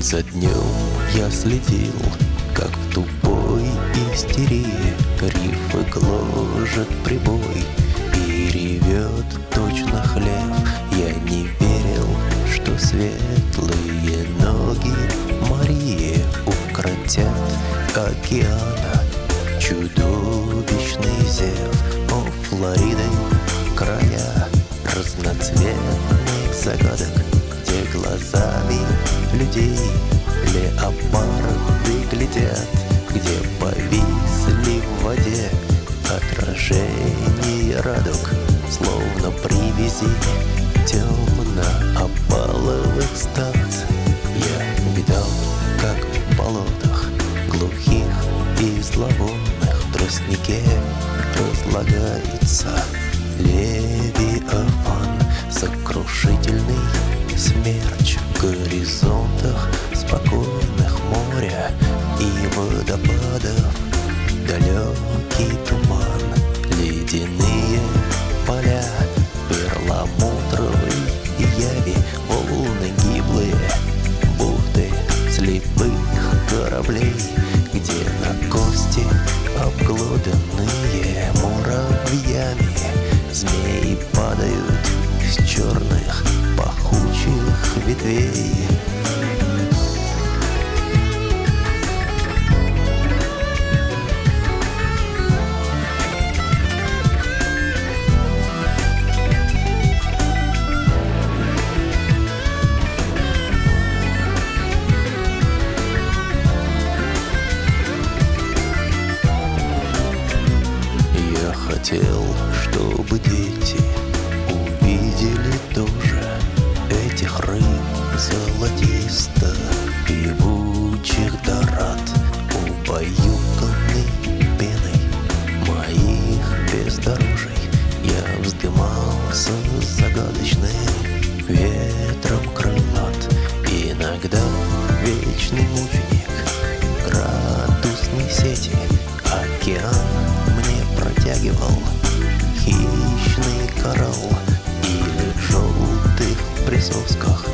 За днем я следил, как в тупой истерии рифы гложет прибой и ревет точно хлев. Я не верил, что светлые ноги Марии укротят океана чудовищный зев. О, Флориды, края разноцветных загадок, где глазами людей леопарды глядят, где повисли в воде отражения радуг, словно привязи темно-опаловых стад. Я видал, как в болотах глухих и зловонных в тростнике разлагается Левиафан, сокрушительный смерч в горизонтах спокойных моря и водопадов. Далекий туман, ледяные поля, перламутровой яви, волны гиблые, бухты слепых кораблей, где на кости обглоданные муравьями змеи падают с черных пахучих ветвей. Хотел, чтобы дети увидели тоже этих рыб золотисто-певучих дорад, убаюканный пеной моих бездорожий. Я вздымался загадочным ветром крылат. Иногда вечный мученик градусной сети океан мне протягивал хищный коралл или в желтых присосках